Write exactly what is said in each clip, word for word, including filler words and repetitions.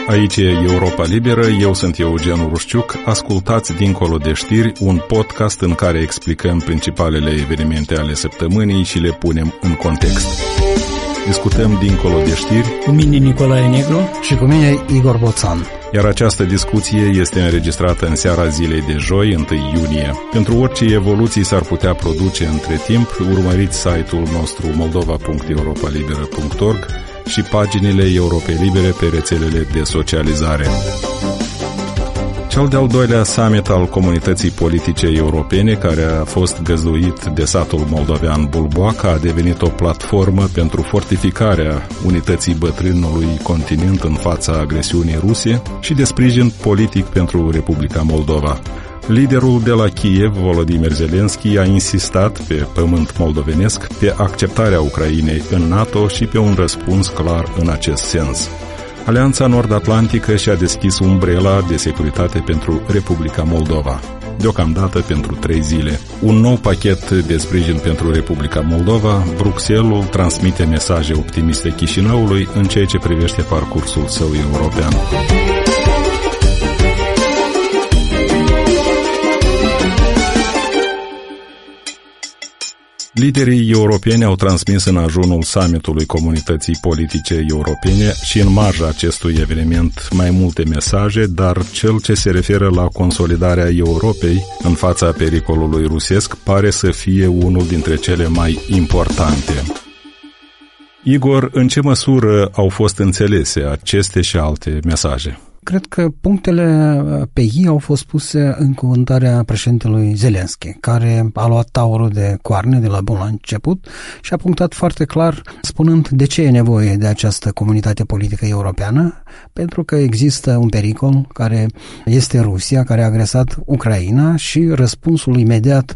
Aici e Europa Liberă, eu sunt Eugen Rușciuc. Ascultați Dincolo de știri, un podcast în care explicăm principalele evenimente ale săptămânii și le punem în context. Discutăm Dincolo de știri cu mine Nicolae Negru și cu mine Igor Boțan. Iar această discuție este înregistrată în seara zilei de joi, întâi iunie. Pentru orice evoluții s-ar putea produce între timp, urmăriți site-ul nostru moldova punct europa liberă punct org și paginile Europei Libere pe rețelele de socializare. Cel de-al doilea summit al comunității politice europene, care a fost găzduit de satul moldovean Bulboaca, a devenit o platformă pentru fortificarea unității bătrânului continent în fața agresiunii ruse și de sprijin politic pentru Republica Moldova. Liderul de la Kiev, Volodymyr Zelensky, a insistat pe pământ moldovenesc pe acceptarea Ucrainei în NATO și pe un răspuns clar în acest sens. Alianța Nord-Atlantică și-a deschis umbrela de securitate pentru Republica Moldova, deocamdată pentru trei zile. Un nou pachet de sprijin pentru Republica Moldova, Bruxelles transmite mesaje optimiste Chișinăului în ceea ce privește parcursul său european. Liderii europeni au transmis în ajunul summitului comunității politice europene și în marja acestui eveniment mai multe mesaje, dar cel ce se referă la consolidarea Europei în fața pericolului rusesc pare să fie unul dintre cele mai importante. Igor, în ce măsură au fost înțelese aceste și alte mesaje? Cred că punctele pe I au fost puse în cuvântarea președintelui Zelensky, care a luat taurul de coarne de la bun la început și a punctat foarte clar, spunând de ce e nevoie de această comunitate politică europeană, pentru că există un pericol care este Rusia, care a agresat Ucraina și răspunsul imediat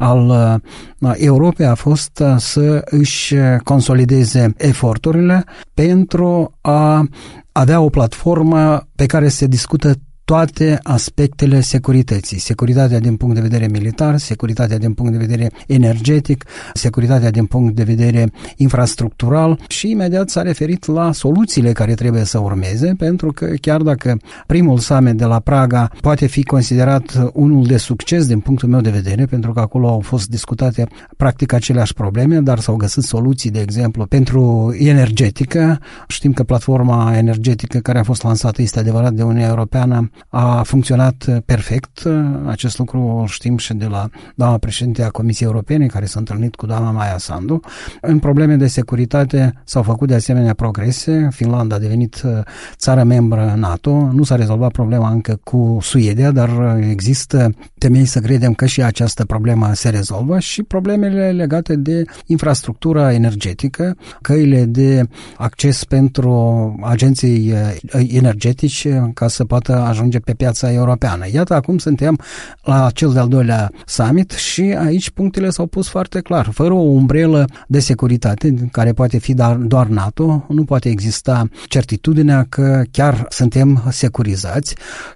al Europei a fost să își consolideze eforturile pentru a avea o platformă pe care se discută toate aspectele securității. Securitatea din punct de vedere militar, securitatea din punct de vedere energetic, securitatea din punct de vedere infrastructural și imediat s-a referit la soluțiile care trebuie să urmeze, pentru că chiar dacă primul summit de la Praga poate fi considerat unul de succes din punctul meu de vedere, pentru că acolo au fost discutate practic aceleași probleme, dar s-au găsit soluții, de exemplu, pentru energetică. Știm că platforma energetică care a fost lansată, este adevărat, de Uniunea Europeană, a funcționat perfect. Acest lucru știm și de la doamna președinte a Comisiei Europene, care s-a întâlnit cu doamna Maia Sandu. În probleme de securitate s-au făcut de asemenea progrese. Finlanda a devenit țară membră NATO. Nu s-a rezolvat problema încă cu Suedia, dar există temei să credem că și această problemă se rezolvă și problemele legate de infrastructura energetică, căile de acces pentru agenții energetici ca să poată ajunge pe piața europeană. Iată, acum suntem la cel de-al doilea summit și aici punctele s-au pus foarte clar. Fără o umbrelă de securitate, care poate fi doar NATO, nu poate exista certitudinea că chiar suntem securizați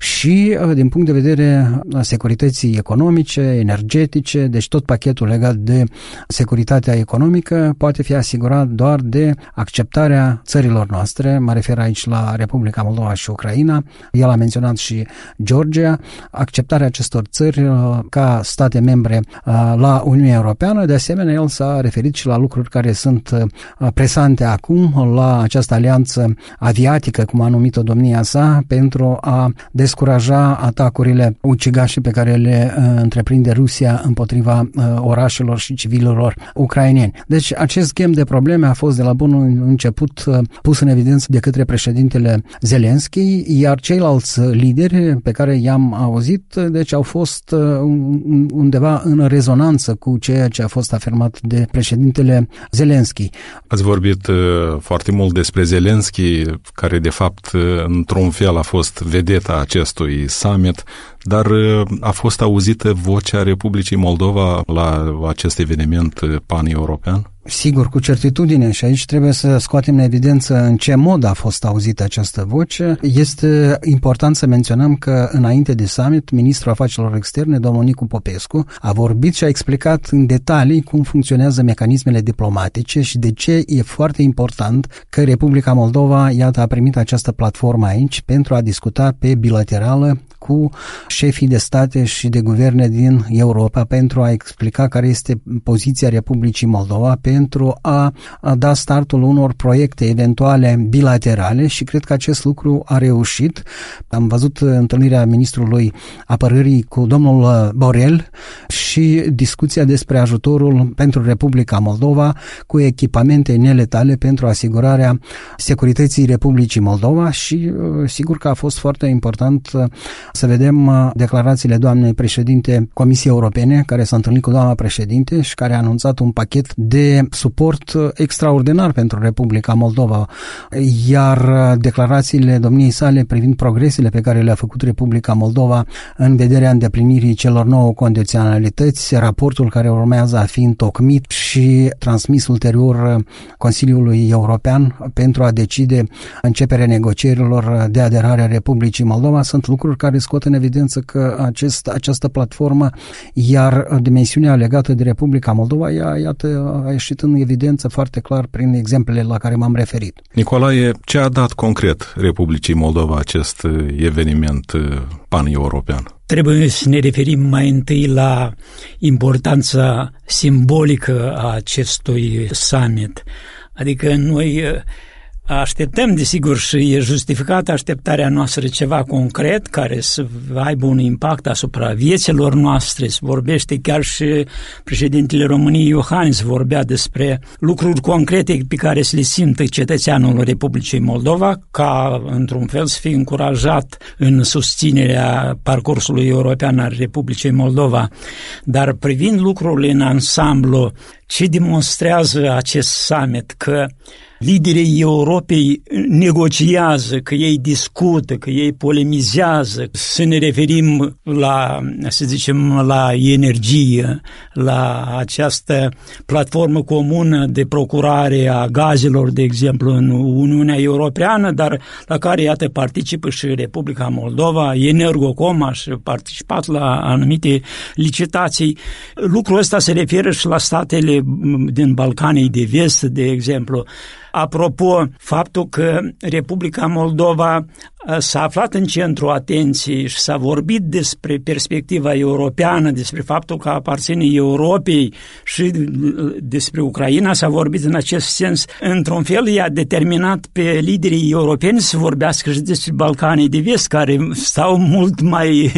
și din punct de vedere a securității economice, energetice, deci tot pachetul legat de securitatea economică poate fi asigurat doar de acceptarea țărilor noastre. Mă refer aici la Republica Moldova și Ucraina. El a menționat și Georgia, acceptarea acestor țări ca state membre la Uniunea Europeană. De asemenea, el s-a referit și la lucruri care sunt presante acum, la această alianță aviatică, cum a numit-o domnia sa, pentru a descuraja atacurile ucigașe pe care le întreprinde Rusia împotriva orașelor și civililor ucraineni. Deci acest ghem de probleme a fost de la bun început pus în evidență de către președintele Zelensky, iar ceilalți lideri pe care i-am auzit, deci au fost undeva în rezonanță cu ceea ce a fost afirmat de președintele Zelensky. Ați vorbit foarte mult despre Zelensky, care de fapt într-un fel a fost vedeta acestui summit, dar a fost auzită vocea Republicii Moldova la acest eveniment pan-european? Sigur, cu certitudine, și aici trebuie să scoatem în evidență în ce mod a fost auzită această voce. Este important să menționăm că înainte de summit, ministrul afacerilor externe, domnul Nicu Popescu, a vorbit și a explicat în detalii cum funcționează mecanismele diplomatice și de ce e foarte important că Republica Moldova, iată, a primit această platformă aici pentru a discuta pe bilaterală cu șefii de state și de guverne din Europa pentru a explica care este poziția Republicii Moldova, pentru a, a da startul unor proiecte eventuale bilaterale și cred că acest lucru a reușit. Am văzut întâlnirea ministrului apărării cu domnul Borel și discuția despre ajutorul pentru Republica Moldova cu echipamente neletale pentru asigurarea securității Republicii Moldova și sigur că a fost foarte important să vedem declarațiile doamnei președinte Comisiei Europene, care s-a întâlnit cu doamna președinte și care a anunțat un pachet de suport extraordinar pentru Republica Moldova. Iar declarațiile domniei sale privind progresele pe care le-a făcut Republica Moldova în vederea îndeplinirii celor nouă condiționalități, raportul care urmează a fi întocmit și transmis ulterior Consiliului European pentru a decide începerea negocierilor de aderare a Republicii Moldova, sunt lucruri care scot în evidență că acest, această platformă, iar dimensiunea legată de Republica Moldova, ea, iată, a ieșit în evidență foarte clar prin exemplele la care m-am referit. Nicolae, ce a dat concret Republicii Moldova acest eveniment pan-european? Trebuie să ne referim mai întâi la importanța simbolică a acestui summit. Adică noi așteptăm, desigur, și e justificată așteptarea noastră ceva concret care să aibă un impact asupra vieților noastre. Se vorbește, chiar și președintele României Iohannis vorbea despre lucruri concrete pe care să le simtă cetățeanul Republicii Moldova, ca într-un fel să fie încurajat în susținerea parcursului european al Republicii Moldova. Dar privind lucrurile în ansamblu, ce demonstrează acest summit? Că liderii Europei negociază, că ei discută, că ei polemizează, să ne referim la, să zicem, la energie, la această platformă comună de procurare a gazelor, de exemplu, în Uniunea Europeană, dar la care, iată, participă și Republica Moldova, Energocom a participat la anumite licitații. Lucrul ăsta se referă și la statele din Balcanii de Vest, de exemplu. Apropo, faptul că Republica Moldova s-a aflat în centrul atenției și s-a vorbit despre perspectiva europeană, despre faptul că aparține Europei și despre Ucraina, s-a vorbit în acest sens. Într-un fel, i-a determinat pe liderii europeni să vorbească și despre Balcanii de Vest, care stau mult mai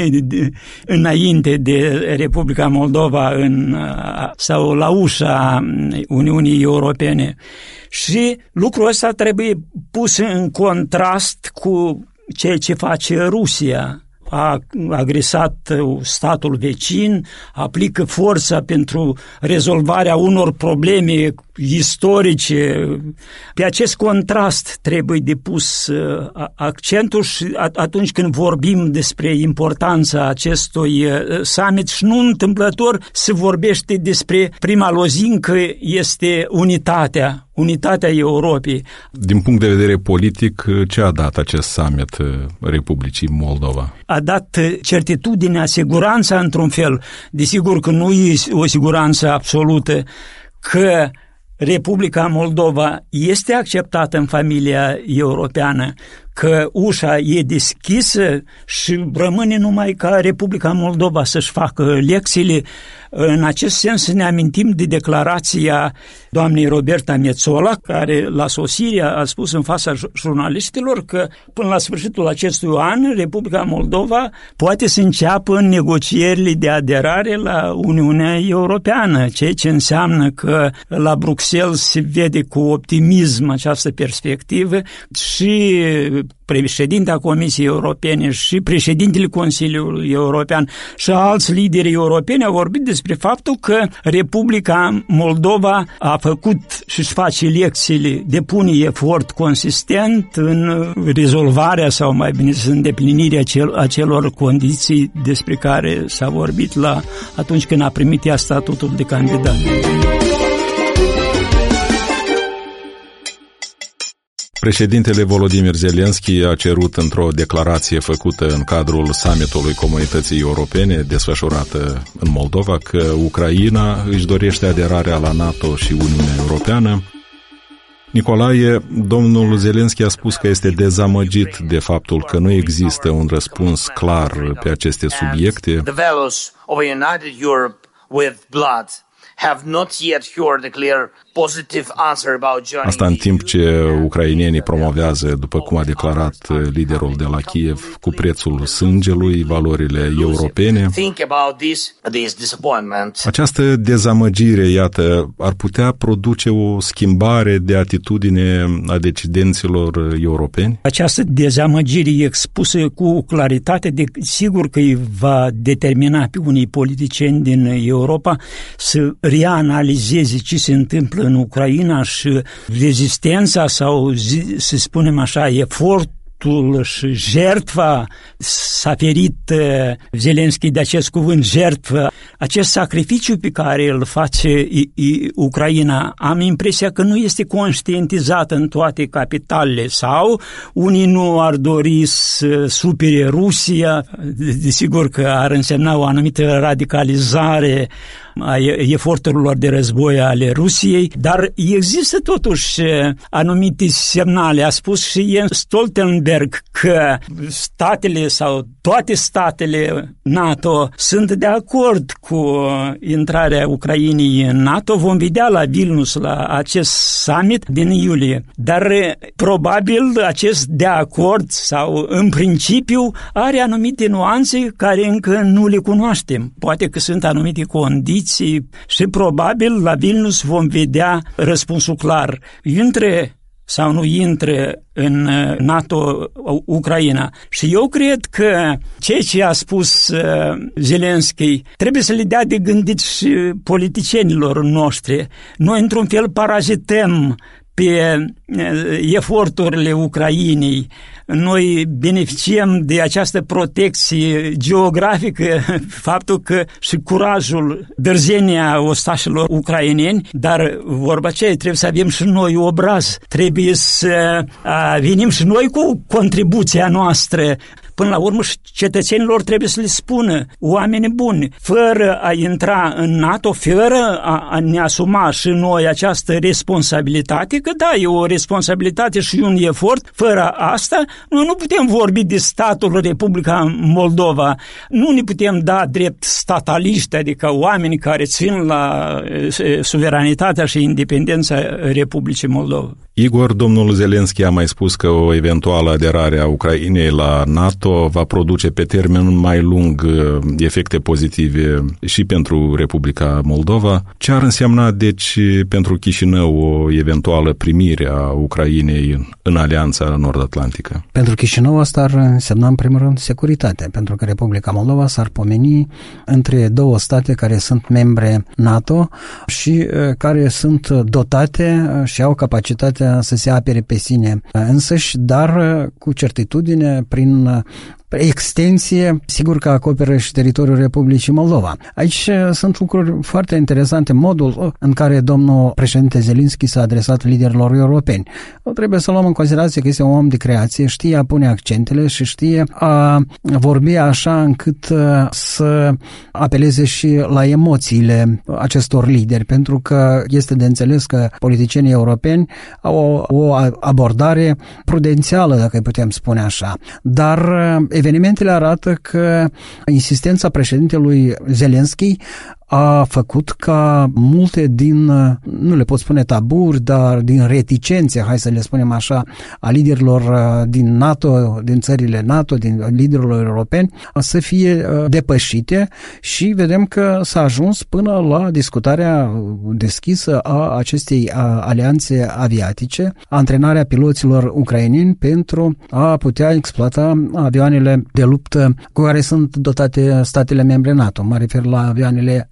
înainte de Republica Moldova în, sau la ușa Uniunii Europene. Și lucrul ăsta trebuie pus în contrast cu ceea ce face Rusia. A agresat statul vecin, aplică forța pentru rezolvarea unor probleme istorice. Pe acest contrast trebuie depus accentul și atunci când vorbim despre importanța acestui summit și nu întâmplător se vorbește despre prima lozincă este unitatea. Unitatea Europei. Din punct de vedere politic, ce a dat acest summit Republicii Moldova? A dat certitudinea, siguranța într-un fel. Desigur că nu e o siguranță absolută, că Republica Moldova este acceptată în familia europeană, că ușa e deschisă și rămâne numai ca Republica Moldova să-și facă lecțiile. În acest sens ne amintim de declarația doamnei Roberta Metsola, care la sosire a spus în fața jurnaliștilor că până la sfârșitul acestui an Republica Moldova poate să înceapă negocierile de aderare la Uniunea Europeană, ceea ce înseamnă că la Bruxelles se vede cu optimism această perspectivă și președinta Comisiei Europene și președintele Consiliului European și alți lideri europeni au vorbit despre faptul că Republica Moldova a făcut și își face lecțiile, depune efort consistent în rezolvarea sau mai bine zis îndeplinirea acel, acelor condiții despre care s-a vorbit la atunci când a primit ea statutul de candidat. Președintele Volodymyr Zelensky a cerut într-o declarație făcută în cadrul summitului Comunității Europene desfășurată în Moldova că Ucraina își dorește aderarea la NATO și Uniunea Europeană. Nicolae, domnul Zelensky a spus că este dezamăgit de faptul că nu există un răspuns clar pe aceste subiecte. Asta în timp ce ucrainenii promovează, după cum a declarat liderul de la Kiev, cu prețul sângelui valorile europene. Această dezamăgire, iată, ar putea produce o schimbare de atitudine a decidenților europeni? Această dezamăgire expusă cu claritate, de, sigur că îi va determina pe unii politicieni din Europa să reanalizeze ce se întâmplă în Ucraina și rezistența sau, să spunem așa, efortul și jertfa, s-a ferit Zelensky de acest cuvânt, jertfă, acest sacrificiu pe care îl face Ucraina, am impresia că nu este conștientizat în toate capitalele sau unii nu ar dori să supere Rusia, desigur că ar însemna o anumită radicalizare a eforturilor de război ale Rusiei, dar există totuși anumite semnale. A spus și Jens Stoltenberg că statele sau toate statele NATO sunt de acord cu intrarea Ucrainei în NATO. Vom vedea la Vilnius, la acest summit din iulie. Dar probabil acest de acord sau în principiu are anumite nuanțe care încă nu le cunoaștem. Poate că sunt anumite condiții și probabil la Vilnius vom vedea răspunsul clar. Intre sau nu intre în NATO Ucraina. Și eu cred că ceea ce a spus Zelensky trebuie să le dea de gândit și politicienilor noștri. Noi într-un fel parazităm pe eforturile Ucrainei. Noi beneficiem de această protecție geografică, faptul că și curajul, dârzenia ostașilor ucraineni, dar vorba aceea, trebuie să avem și noi obraz, trebuie să venim și noi cu contribuția noastră. Până la urmă, cetățenilor trebuie să le spună, oameni buni, fără a intra în NATO, fără a, a ne asuma și noi această responsabilitate, că da, e o responsabilitate și un efort, fără asta, noi nu putem vorbi de statul Republica Moldova, nu ne putem da drept stataliști, adică oameni care țin la suveranitatea și independența Republicii Moldova. Igor, domnul Zelensky a mai spus că o eventuală aderare a Ucrainei la NATO va produce pe termen mai lung efecte pozitive și pentru Republica Moldova. Ce ar însemna, deci, pentru Chișinău o eventuală primire a Ucrainei în Alianța Nord-Atlantică? Pentru Chișinău asta ar însemna, în primul rând, securitate, pentru că Republica Moldova s-ar pomeni între două state care sunt membre NATO și care sunt dotate și au capacitatea să se apere pe sine însăși, dar cu certitudine, prin extensie, sigur că acoperă și teritoriul Republicii Moldova. Aici sunt lucruri foarte interesante, modul în care domnul președinte Zelensky s-a adresat liderilor europeni. Trebuie să luăm în considerație că este un om de creație, știe a pune accentele și știe a vorbi așa încât să apeleze și la emoțiile acestor lideri, pentru că este de înțeles că politicienii europeni au o, o abordare prudențială, dacă îi putem spune așa. Dar evenimentele arată că insistența președintelui Zelensky a făcut ca multe din, nu le pot spune taburi, dar din reticențe, hai să le spunem așa, a liderilor din NATO, din țările NATO, din liderilor europeni, să fie depășite și vedem că s-a ajuns până la discutarea deschisă a acestei alianțe aviatice, antrenarea piloților ucraineni pentru a putea exploata avioanele de luptă cu care sunt dotate statele membre NATO. Mă refer la avioanele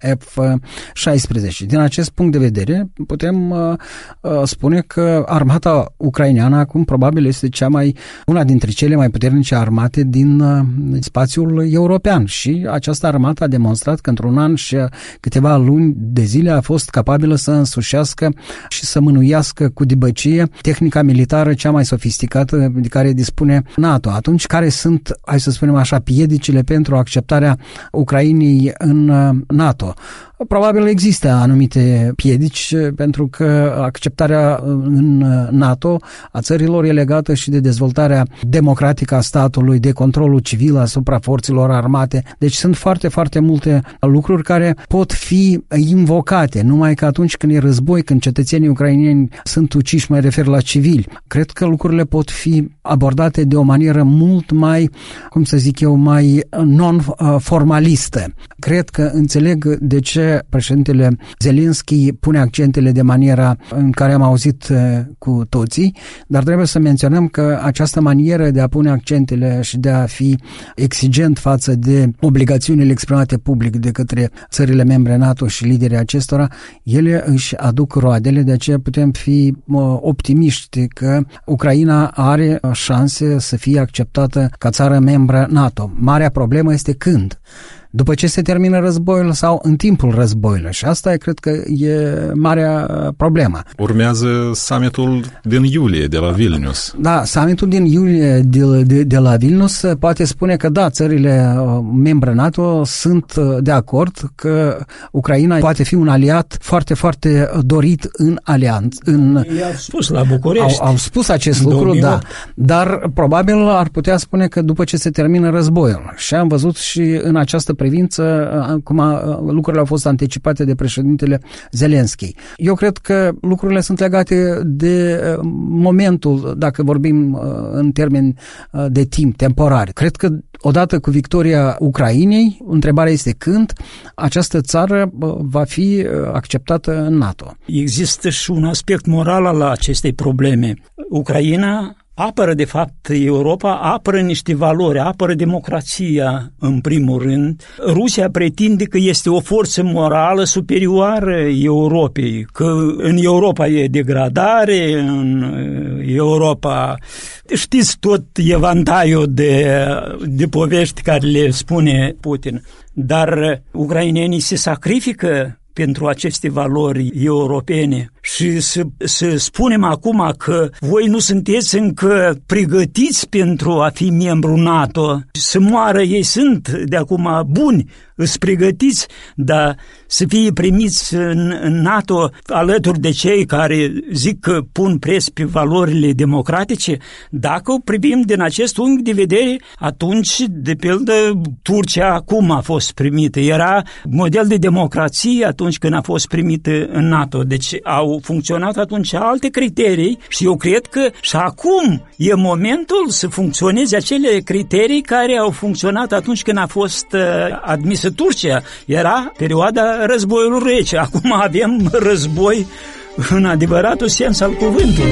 F șaisprezece. Din acest punct de vedere, putem uh, uh, spune că armata ucraineană acum probabil este cea mai, una dintre cele mai puternice armate din uh, spațiul european și această armată a demonstrat că într-un an și câteva luni de zile a fost capabilă să însușească și să mânuiască cu dibăcie tehnica militară cea mai sofisticată de care dispune NATO. Atunci, care sunt, hai să spunem așa, piedicile pentru acceptarea Ucrainei în NATO? Probabil există anumite piedici, pentru că acceptarea în NATO a țărilor e legată și de dezvoltarea democratică a statului, de controlul civil asupra forțelor armate. Deci sunt foarte, foarte multe lucruri care pot fi invocate, numai că atunci când e război, când cetățenii ucraineni sunt uciși, mă refer la civili. Cred că lucrurile pot fi abordate de o manieră mult mai, cum să zic eu, mai non-formalistă. Cred că înțeleg de ce președintele Zelenski pune accentele de maniera în care am auzit cu toții, dar trebuie să menționăm că această manieră de a pune accentele și de a fi exigent față de obligațiunile exprimate public de către țările membre NATO și liderii acestora, ele își aduc roadele, de aceea putem fi optimiști că Ucraina are șanse să fie acceptată ca țară membră NATO. Marea problemă este când? După ce se termină războiul sau în timpul războiului. Și asta e, cred că e marea problemă. Urmează summitul din iulie de la Vilnius. Da, summitul din iulie de, de, de la Vilnius poate spune că da, țările membre NATO sunt de acord că Ucraina poate fi un aliat foarte, foarte dorit în alianță. În, I-au spus la București. Au, au spus acest lucru, două mii opt. da. Dar probabil ar putea spune că după ce se termină războiul. Și am văzut și în această privință cum a, lucrurile au fost anticipate de președintele Zelenski. Eu cred că lucrurile sunt legate de momentul, dacă vorbim în termeni de timp, temporar. Cred că odată cu victoria Ucrainei, întrebarea este când această țară va fi acceptată în NATO. Există și un aspect moral al acestei probleme. Ucraina apără, de fapt, Europa apără niște valori, apără democrația, în primul rând. Rusia pretinde că este o forță morală superioară Europei, că în Europa e degradare, în Europa... Știți tot evantaiul de, de povești care le spune Putin. Dar ucrainenii se sacrifică pentru aceste valori europene și să, să spunem acum că voi nu sunteți încă pregătiți pentru a fi membru NATO, să moară, ei sunt de acum buni, îți pregătiți, dar să fie primiți în, în NATO alături de cei care zic că pun preț pe valorile democratice. Dacă o privim din acest unghi de vedere, atunci, de pildă, Turcia acum a fost primită. Era model de democrație atunci când a fost primită în NATO. Deci au funcționat atunci alte criterii și eu cred că și acum e momentul să funcționeze acele criterii care au funcționat atunci când a fost admisă Turcia. Era perioada războiului rece. Acum avem război în adevăratul sens al cuvântului.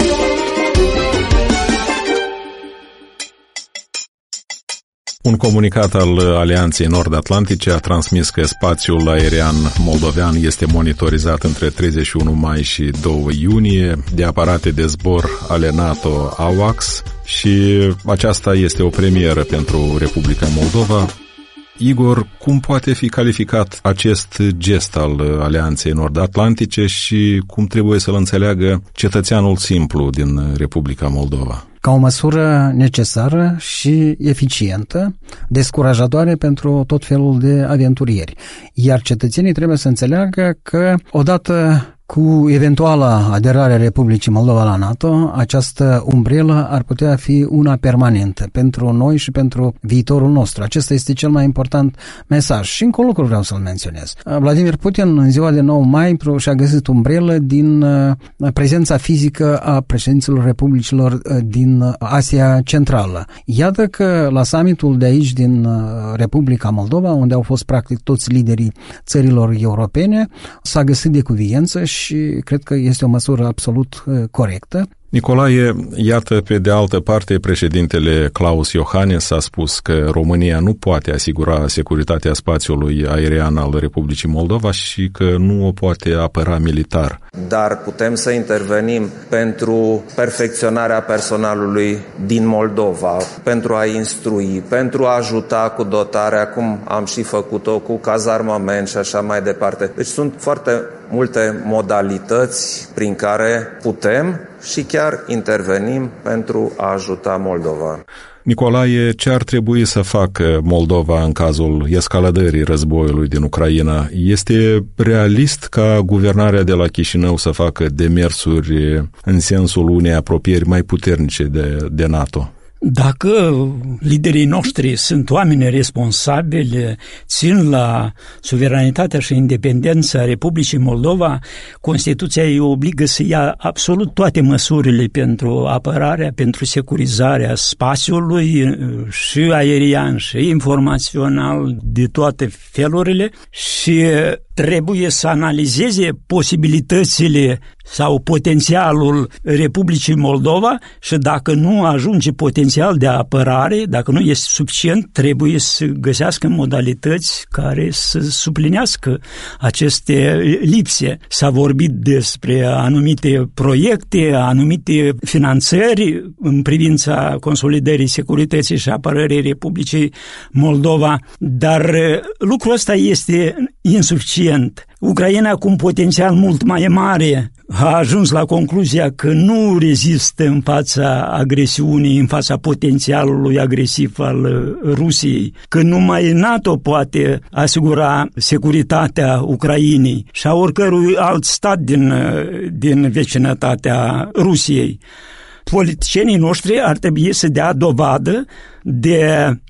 Un comunicat al Alianței Nord-Atlantice a transmis că spațiul aerian moldovean este monitorizat între treizeci și unu mai și doi iunie de aparate de zbor ale NATO AWACS și aceasta este o premieră pentru Republica Moldova. Igor, cum poate fi calificat acest gest al Alianței Nord-Atlantice și cum trebuie să-l înțeleagă cetățeanul simplu din Republica Moldova? Ca o măsură necesară și eficientă, descurajatoare pentru tot felul de aventurieri. Iar cetățenii trebuie să înțeleagă că odată cu eventuala aderare a Republicii Moldova la NATO, această umbrelă ar putea fi una permanentă pentru noi și pentru viitorul nostru. Acesta este cel mai important mesaj. Și încă un lucru vreau să-l menționez. Vladimir Putin, în ziua de nouă mai, și-a găsit umbrelă din prezența fizică a președinților republicilor din Asia Centrală. Iată că la summitul de aici din Republica Moldova, unde au fost practic toți liderii țărilor europene, s-a găsit de cuviență și cred că este o măsură absolut corectă. Nicolae, iată, pe de altă parte, președintele Klaus Iohannis a spus că România nu poate asigura securitatea spațiului aerian al Republicii Moldova și că nu o poate apăra militar. Dar putem să intervenim pentru perfecționarea personalului din Moldova, pentru a instrui, pentru a ajuta cu dotarea, cum am și făcut-o, cu cazarmament și așa mai departe. Deci sunt foarte multe modalități prin care putem și chiar intervenim pentru a ajuta Moldova. Nicolae, ce ar trebui să facă Moldova în cazul escaladării războiului din Ucraina? Este realist ca guvernarea de la Chișinău să facă demersuri în sensul unei apropieri mai puternice de, de NATO? Dacă liderii noștri sunt oameni responsabili, țin la suveranitatea și independența Republicii Moldova, Constituția îi obligă să ia absolut toate măsurile pentru apărarea, pentru securizarea spațiului și aerian și informațional de toate felurile și trebuie să analizeze posibilitățile sau potențialul Republicii Moldova și dacă nu ajunge potențial de apărare, dacă nu este suficient, trebuie să găsească modalități care să suplinească aceste lipse. S-a vorbit despre anumite proiecte, anumite finanțări în privința consolidării securității și apărării Republicii Moldova, dar lucrul ăsta este insuficient. Ucraina, cu un potențial mult mai mare, a ajuns la concluzia că nu rezistă în fața agresiunii, în fața potențialului agresiv al Rusiei, că numai NATO poate asigura securitatea Ucrainei și a oricărui alt stat din, din vecinătatea Rusiei. Politicienii noștri ar trebui să dea dovadă de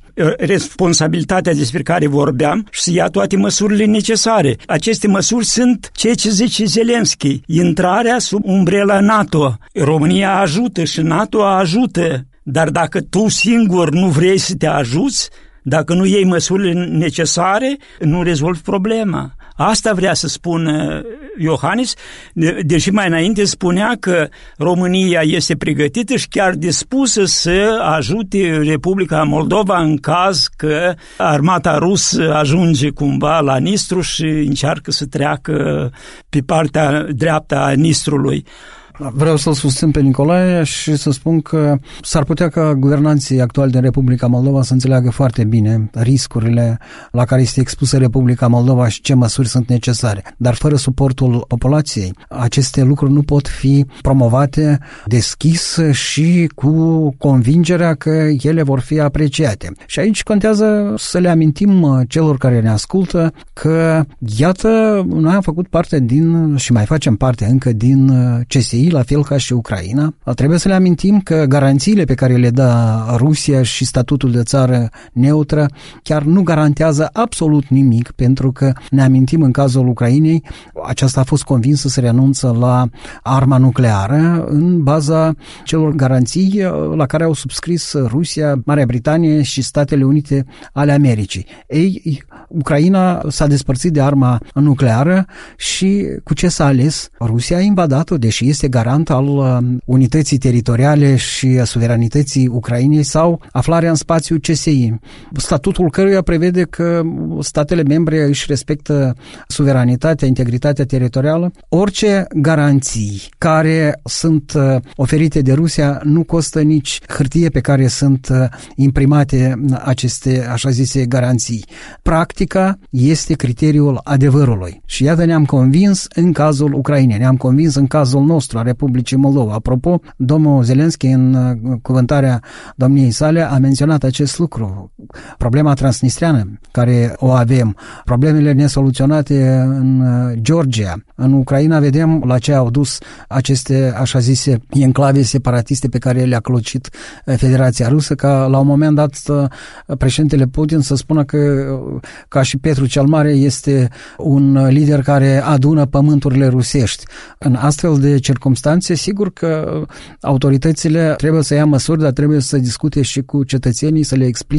responsabilitatea despre care vorbeam și să ia toate măsurile necesare. Aceste măsuri sunt ceea ce zice Zelenski, intrarea sub umbrela NATO. România ajută și NATO ajută, dar dacă tu singur nu vrei să te ajuți, dacă nu iei măsurile necesare, nu rezolvi problema. Asta vrea să spună Iohannis, deși mai înainte spunea că România este pregătită și chiar dispusă să ajute Republica Moldova în caz că armata rusă ajunge cumva la Nistru și încearcă să treacă pe partea dreaptă a Nistrului. Vreau să-l susțin pe Nicolae și să spun că s-ar putea ca guvernanții actuali din Republica Moldova să înțeleagă foarte bine riscurile la care este expusă Republica Moldova și ce măsuri sunt necesare. Dar fără suportul populației, aceste lucruri nu pot fi promovate deschis și cu convingerea că ele vor fi apreciate. Și aici contează să le amintim celor care ne ascultă că, iată, noi am făcut parte din, și mai facem parte încă din C S I, la fel ca și Ucraina. Trebuie să le amintim că garanțiile pe care le dă Rusia și statutul de țară neutră chiar nu garantează absolut nimic, pentru că ne amintim în cazul Ucrainei, aceasta a fost convinsă să renunță la arma nucleară în baza celor garanții la care au subscris Rusia, Marea Britanie și Statele Unite ale Americii. Ei, Ucraina s-a despărțit de arma nucleară și cu ce s-a ales? Rusia a invadat-o, deși este garant al unității teritoriale și a suveranității Ucrainei sau aflarea în spațiul C S I, statutul căruia prevede că statele membre își respectă suveranitatea, integritatea teritorială. Orice garanții care sunt oferite de Rusia nu costă nici hârtie pe care sunt imprimate aceste așa zise garanții. Practica este criteriul adevărului. Și iată, ne-am convins în cazul Ucrainei, ne-am convins în cazul nostru, a Republicii Moldova. Apropo, domnul Zelenski în cuvântarea domniei sale a menționat acest lucru. Problema transnistreană care o avem, problemele nesoluționate în Georgia, în Ucraina vedem la ce au dus aceste așa zise enclave separatiste pe care le-a clocit Federația Rusă, ca la un moment dat președintele Putin să spună că ca și Petru cel Mare este un lider care adună pământurile rusești. În astfel de circumstanțe, sigur că autoritățile trebuie să ia măsuri, dar trebuie să discute și cu cetățenii, să le explice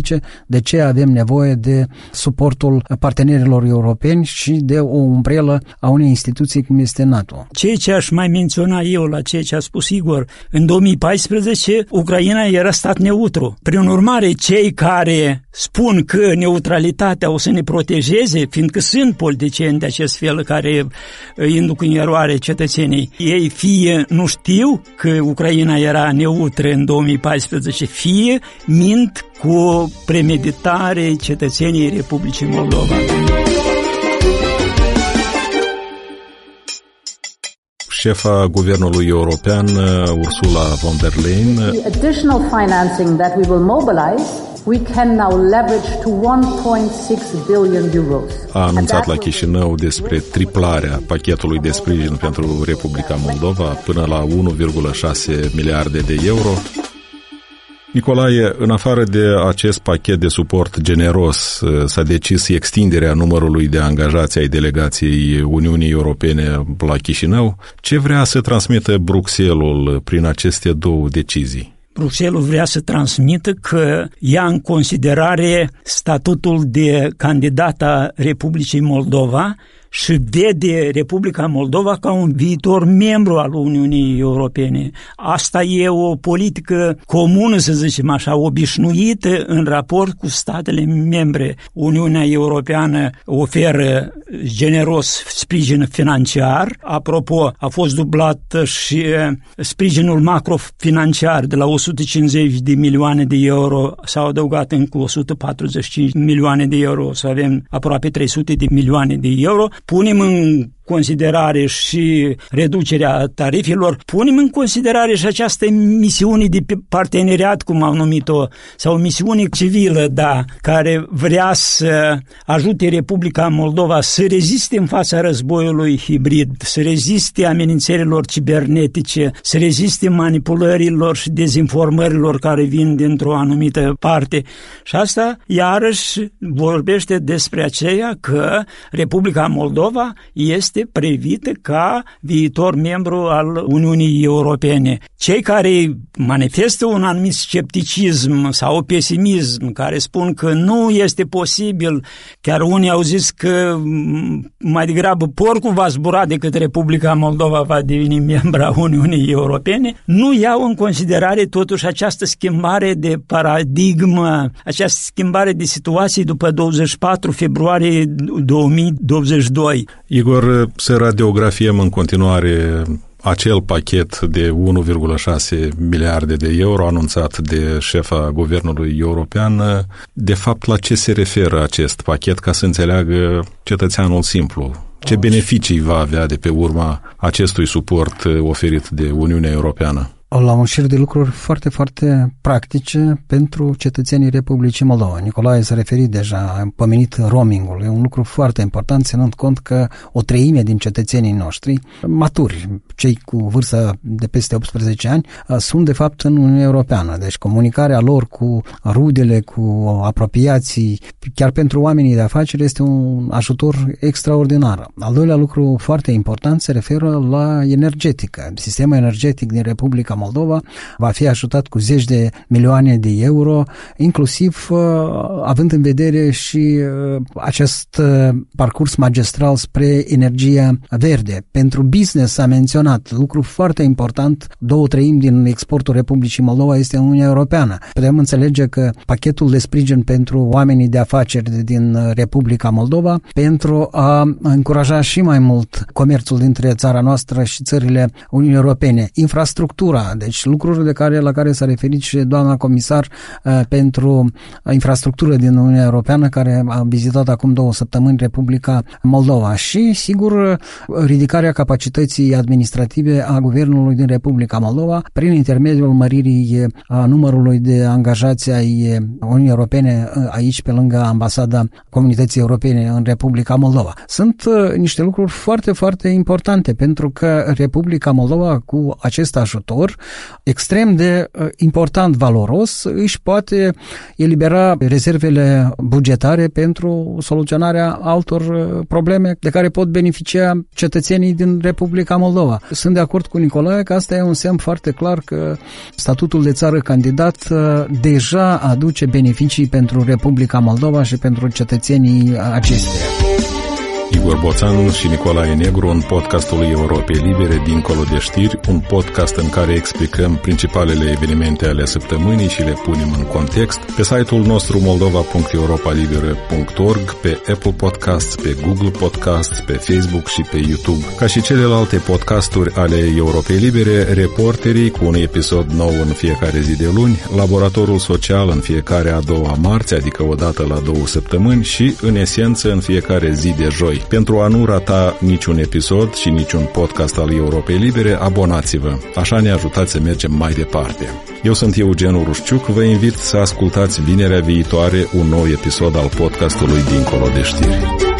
de ce avem nevoie de suportul partenerilor europeni și de o umbrelă a unei instituții cum este NATO. Ceea ce aș mai menționa eu la ceea ce a spus Igor, în două mii paisprezece Ucraina era stat neutru. Prin urmare, cei care spun că neutralitatea o să ne protejeze, fiindcă sunt politicieni de acest fel care induc în eroare cetățenii, ei fie nu știu că Ucraina era neutră în două mii paisprezece, fie mint cu premeditare cetățenii Republicii Moldova. Șefa Guvernului European, Ursula von der Leyen, the additional financing that we will mobilize, we can now leverage to one point six billion euros. A anunțat la Chișinău despre triplarea pachetului de sprijin pentru Republica Moldova până la unu virgulă șase miliarde de euro. Nicolae, în afară de acest pachet de suport generos, s-a decis extinderea numărului de angajați ai delegației Uniunii Europene la Chișinău. Ce vrea să transmită Bruxelles prin aceste două decizii? Bruxelles vrea să transmită că ia în considerare statutul de candidat a Republicii Moldova și vede Republica Moldova ca un viitor membru al Uniunii Europene. Asta e o politică comună, să zicem așa, obișnuită în raport cu statele membre. Uniunea Europeană oferă generos sprijin financiar. Apropo, a fost dublat și sprijinul macrofinanciar de la o sută cincizeci de milioane de euro, s-au adăugat încă o sută patruzeci și cinci milioane de euro, să avem aproape trei sute de milioane de euro. Punem în considerare și reducerea tarifelor, punem în considerare și această misiune de parteneriat, cum au numit-o, sau misiune civilă, da, care vrea să ajute Republica Moldova să reziste în fața războiului hibrid, să reziste amenințărilor cibernetice, să reziste manipulărilor și dezinformărilor care vin dintr-o anumită parte. Și asta, iarăși, vorbește despre aceea că Republica Moldova este prevită ca viitor membru al Uniunii Europene. Cei care manifestă un anumit scepticism sau pesimism, care spun că nu este posibil, chiar unii au zis că mai degrabă porcul va zbura decât Republica Moldova va deveni membra Uniunii Europene, nu iau în considerare totuși această schimbare de paradigmă, această schimbare de situație după douăzeci și patru februarie două mii douăzeci și doi. Igor, să radiografiem în continuare acel pachet de unu virgulă șase miliarde de euro anunțat de șefa Guvernului European. De fapt, la ce se referă acest pachet, ca să înțeleagă cetățeanul simplu? Ce beneficii va avea de pe urma acestui suport oferit de Uniunea Europeană? La un șir de lucruri foarte, foarte practice pentru cetățenii Republicii Moldova. Nicolae s-a referit deja, a pomenit roamingul. E un lucru foarte important, ținând cont că o treime din cetățenii noștri maturi, cei cu vârstă de peste optsprezece ani, sunt de fapt în Uniunea Europeană. Deci comunicarea lor cu rudele, cu apropiații, chiar pentru oamenii de afaceri, este un ajutor extraordinar. Al doilea lucru foarte important se referă la energetică. Sistemul energetic din Republica Moldova va fi ajutat cu zeci de milioane de euro, inclusiv uh, având în vedere și uh, acest uh, parcurs magistral spre energia verde. Pentru business s-a menționat, lucru foarte important, două treimi din exportul Republicii Moldova este în Uniunea Europeană. Putem înțelege că pachetul de sprijin pentru oamenii de afaceri din Republica Moldova, pentru a încuraja și mai mult comerțul dintre țara noastră și țările Uniunii Europene, infrastructura, deci lucruri de care, la care s-a referit și doamna comisar uh, pentru infrastructură din Uniunea Europeană, care a vizitat acum două săptămâni Republica Moldova și, sigur, ridicarea capacității administrative a guvernului din Republica Moldova prin intermediul măririi a numărului de angajați ai Uniunii Europene aici, pe lângă ambasada Comunității Europene în Republica Moldova. Sunt uh, niște lucruri foarte, foarte importante, pentru că Republica Moldova, cu acest ajutor, bugetar extrem de important, valoros, își poate elibera rezervele bugetare pentru soluționarea altor probleme de care pot beneficia cetățenii din Republica Moldova. Sunt de acord cu Nicolae că asta e un semn foarte clar că statutul de țară candidat deja aduce beneficii pentru Republica Moldova și pentru cetățenii acesteia. Igor Boțan și Nicolae Negru în podcastul Europei Libere, Dincolo de știri, un podcast în care explicăm principalele evenimente ale săptămânii și le punem în context, pe site-ul nostru moldova punct europa libera punct org, pe Apple Podcasts, pe Google Podcasts, pe Facebook și pe YouTube. Ca și celelalte podcasturi ale Europei Libere, Reporterii cu un episod nou în fiecare zi de luni, Laboratorul Social în fiecare a doua marți, adică o dată la două săptămâni și, în esență, în fiecare zi de joi. Pentru a nu rata niciun episod și niciun podcast al Europei Libere, abonați-vă. Așa ne ajutați să mergem mai departe. Eu sunt Eugen Urușciuc, vă invit să ascultați vinerea viitoare un nou episod al podcastului Dincolo de știri.